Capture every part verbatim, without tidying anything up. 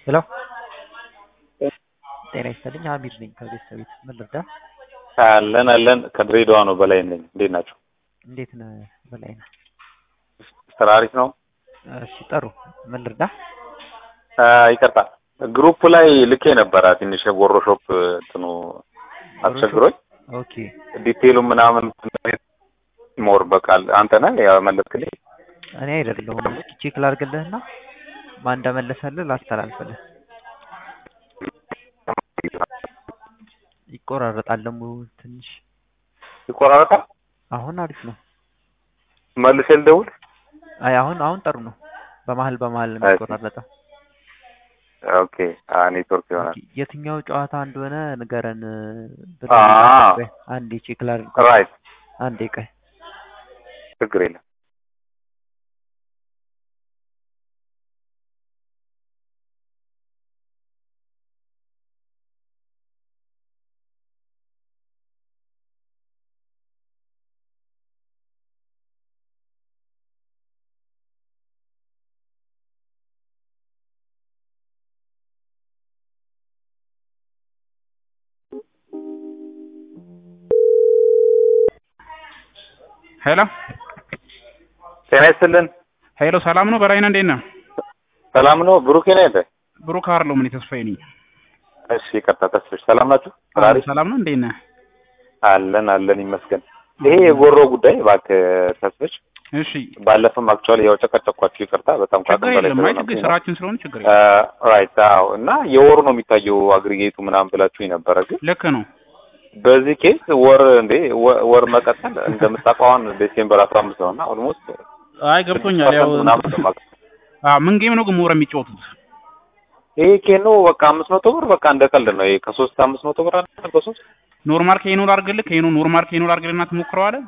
ሄሎ ጤና ይስጥልኝ አሚር ነኝ ከቤተሰብ ቤት ምን ልርዳ? አለን አለን ከድሬዳዋ ነው በላይ ነኝ። እንዴት ናችሁ? እንዴት ነህ በላይ ነህ? ስራ አሪፍ ነው? እሺ ጥሩ ምን ልርዳ? ይቅርታ ግሩፕ ላይ ልኬ ነበር ትንሽ የጎሮ ሾፕ እንትኑ አስቸግሮኝ። ኦኬ ዲቴሉ ምናምን ሞር በቃል አንተ ነህ ያመለስክልኝ? እኔ አይደለሁም። እስኪ ቼክ ላድርግልህና ማን እንደመለሰልህ ላስተላልፍልህ። ይቆራረጣል ደግሞ ትንሽ ይቆራረጣል። አሁን አሪፍ ነው። መልሼ ልደውል? አይ አሁን አሁን ጥሩ ነው። በመሀል በመሀል ነው የሚቆራረጠው። ኦኬ አ ኔትወርክ ይሆናል። የትኛው ጨዋታ እንደሆነ ንገረን። አዎ አንዴ ቼክ ላድርግ። ራይት አንዴ ቆይ ችግር የለም። ሄሎ ጤና ይስጥልን። ሄሎ ሰላም ነው በላይነህ እንዴት ነህ? ሰላም ነው ብሩክ ነህ እንዴ? ብሩክ አርሎ ምን ተስፋዬ ነኝ። እሺ ይቅርታ ተስፍሽ ሰላም ናችሁ? አይ ሰላም ነው እንዴት ነህ? አለን አለን ይመስገን። ይሄ የጎሮ ጉዳይ እባክህ ተስፍሽ እሺ ባለፈም አክቹአሊ ያው ጨቀጨኳችሁ ይቅርታ በጣም ችግር የለም አይ ችግር ስራችን ስለሆነ ችግር የለም። ራይት አዎ እና የወሩ ነው የሚታየው አግሪጌቱ ምናምን ብላችሁኝ ነበረ ግን ልክ ነው። በዚህ ኬስ ወር እንዴ ወር መቀጠል እንደምታውቀው ዲሴምበር አስራ አምስት ነውና ኦልሞስት አይ ገብቶኛል። ያው አ ምን ጌም ነው ግን ሞር የሚጫወቱት? ይሄ ኬኖ በቃ አምስት መቶ ብር በቃ እንደቀልድ ነው። ይሄ ከሶስት አምስት መቶ ብር አለ በሶስት ኖርማል ኬኖ ላድርግልህ ኬኖ ኖርማል ኬኖ ላድርግልህና ትሞክረዋለህ?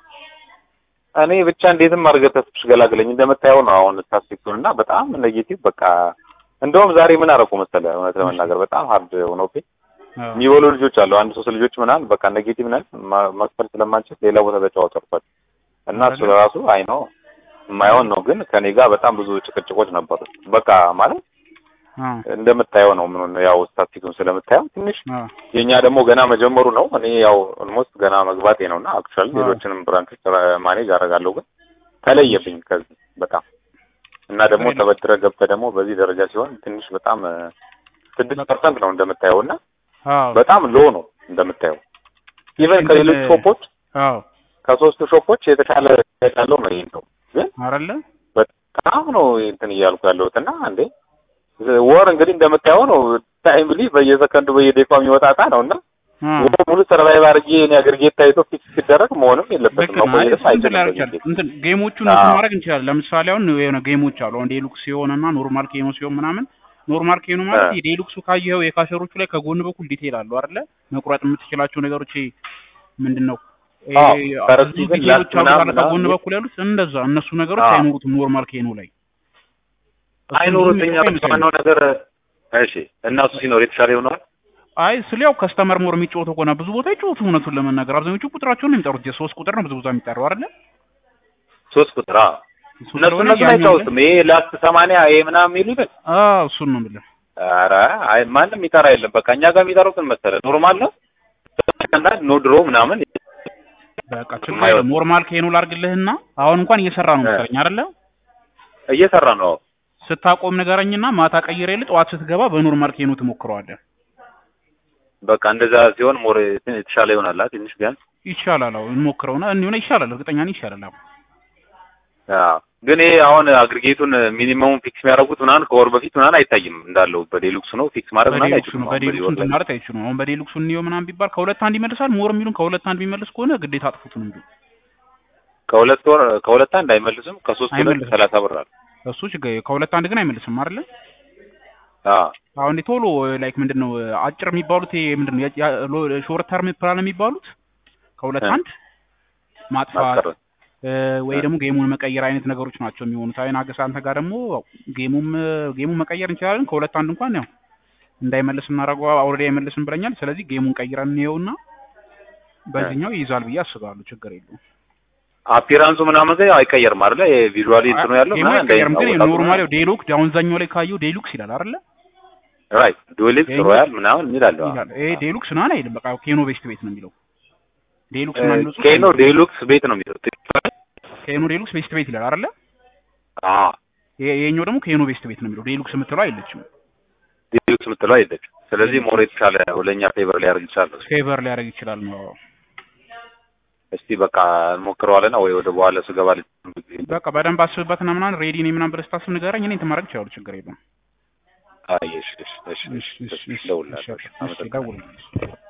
እኔ ብቻ እንዴትም አድርገህ ተስፍሽ ገላግለኝ። እንደምታየው ነው አሁን ስታስቲክሱና በጣም ኔጌቲቭ በቃ እንደውም ዛሬ ምን አደረኩ መሰለህ እውነት ለመናገር በጣም ሃርድ ሆኖብኝ የሚበሉ ልጆች አሉ አንድ ሶስት ልጆች ምናምን በቃ ኔጌቲቭ ነን ማስፈል ስለማንችል ሌላ ቦታ ተጫውተርፋል እና እሱ ለራሱ አይ ነው የማይሆን ነው። ግን ከኔ ጋር በጣም ብዙ ጭቅጭቆች ነበሩ። በቃ ማለት እንደምታየው ነው ምን ያው ስታቲስቲክሱን ስለምታየው ትንሽ የኛ ደግሞ ገና መጀመሩ ነው። እኔ ያው ኦልሞስት ገና መግባቴ ነውና አክቹአሊ ሌሎችንም ብራንቾች ማኔጅ አደርጋለሁ ግን ተለየብኝ ከዚህ በጣም እና ደግሞ ተበድረ ገብተህ ደግሞ በዚህ ደረጃ ሲሆን ትንሽ በጣም ስድስት ፐርሰንት ነው እንደምታየውና በጣም ሎ ነው እንደምታየው። ኢቨን ከሌሎች ሾፖች አዎ ከሶስቱ ሾፖች የተሻለ ያለው ነው ይሄን ነው ግን አይደለ በጣም ነው እንትን እያልኩ ያለሁትና እንዴ ወር እንግዲህ እንደምታየው ነው ታይምሊ በየሰከንዱ በየደቂቃው የሚወጣጣ ነውና ወር ሙሉ ሰርቫይቭ አድርጌ እኔ አግሪጌት ታይቶ ፊክስ ሲደረግ መሆንም የለበትም ነው ማለት አይደለም። እንትን ጌሞቹን ማድረግ እንችላለን። ለምሳሌ አሁን የሆነ ጌሞች አሉ አሁን ዴሉክስ ሲሆንና ኖርማል ኬኖ ሲሆን ምናምን ኖርማል ኬኖ ማለት የዴሉክሱ ካየው የካሸሮቹ ላይ ከጎን በኩል ዲቴል አለው አይደለ መቁረጥ የምትችላቸው ነገሮች ምንድነው ፈረስ ግን ላስናም ከጎን በኩል ያሉት እንደዛ እነሱ ነገሮች አይኖሩትም ኖርማል ኬኖ ላይ አይኖሩትም። ያው ነገር እሺ እነሱ ሲኖር የተሻለ ይሆናል። አይ ስለያው ከስተመር ሞር የሚጫወተው ከሆነ ብዙ ቦታ ይጫወቱ እውነቱን ለመናገር አብዛኞቹ ቁጥራቸውን ነው የሚጠሩት። የሶስት ቁጥር ነው ብዙ ቦታ የሚጠራው አይደለ ሶስት ቁጥር አዎ እነሱ እነሱ አይጫወቱም። ይሄ ላስት ሰማንያ ይሄ ምናምን የሚሉት አዎ እሱን ነው የምልህ። ኧረ አይ ማንም የሚጠራ የለም። በቃ እኛ ጋር የሚጠሩትን መሰለህ ኖርማል ነው እና ኖ ድሮ ምናምን በቃ ችግር የለም። ኖርማል ኬኖ ላድርግልህና አሁን እንኳን እየሰራ ነው መሰለኝ አይደለ? እየሰራ ነው። ስታቆም ንገረኝና ማታ ቀይሬልህ ጠዋት ስትገባ በኖርማል ኬኖ ትሞክረዋለህ። በቃ እንደዛ ሲሆን ሞር የተሻለ ይሆናል። ትንሽ ቢያንስ ይሻላል። አሁን እንሞክረውና እንዴ ይሻላል። እርግጠኛ ነኝ ይሻላል። አዎ ግን ይሄ አሁን አግሪጌቱን ሚኒመም ፊክስ የሚያደርጉት ምናምን ከወር በፊት ምናምን አይታይም እንዳለው በዴሉክስ ነው ፊክስ ማድረግ ምናምን አይችሉም። በዴሉክስ ማለት አይችሉም። አሁን በዴሉክስ ነው ምናምን ቢባል ከሁለት አንድ ይመልሳል። ሞር የሚሉን ከሁለት አንድ ቢመልስ ከሆነ ግዴታ አጥፉት ነው እንዴ ከሁለት ወር ከሁለት አንድ አይመልስም። ከሶስት ሁለት ሰላሳ ብር አለ እሱ ችግር ከሁለት አንድ ግን አይመልስም አይደለ? አዎ አሁን ቶሎ ላይክ ምንድነው አጭር የሚባሉት ምንድነው ሾርት ተርም ፕላን የሚባሉት ከሁለት አንድ ማጥፋት ወይ ደግሞ ጌሙን መቀየር አይነት ነገሮች ናቸው የሚሆኑት። አይን አገሳ አንተ ጋር ደግሞ ጌሙም ጌሙን መቀየር እንችላለን ከሁለት አንድ እንኳን ያው እንዳይመልስ እናረጋው አውሬዲ አይመልስም ብለኛል። ስለዚህ ጌሙን ቀይረን እንየውና በዚህኛው ይይዛል ብዬ አስባለሁ። ችግር የለውም። አፒራንሱ ምናምን ጋር አይቀየርም አይደለ? የቪዥዋሊ እንትኑ ያለው ምናምን አይቀየርም። ግን ኖርማሊ ዴሉክስ ዳውንዛኛው ላይ ካየው ዴሉክስ ይላል አይደለ? ራይት ዱዌሊክስ ሮያል ምናምን የሚላለው ይሄ ዴሉክስ ነው አይደል? በቃ ኬኖ ቤስት ቤት ነው የሚለው። ዴሉክስ ነው የሚለው ኬኖ ዴሉክስ ቤት ነው የሚለው። ኬኖ ዴሉክስ ቤስት ቤት ይላል አይደለ? አዎ ይሄኛው ደግሞ ኬኖ ቤስት ቤት ነው የሚለው። ዴሉክስ የምትለው አይደለችም። ዴሉክስ የምትለው አይደለችም። ስለዚህ ሞር የተሻለ ለኛ ፌቨር ሊያደርግ ይችላል። ፌቨር ሊያደርግ ይችላል ነው። እስቲ በቃ እንሞክረዋለን ወይ ወደ በኋላ ስገባ በቃ በደንብ አስብበትና ምናምን ሬዲ ነኝ ምናምን ብለህ ስታስብ ንገረኝ። እኔ እንትን ማድረግ ይችላል፣ ችግር የለም። አይ እሺ እሺ እሺ እሺ ደውልልኝ።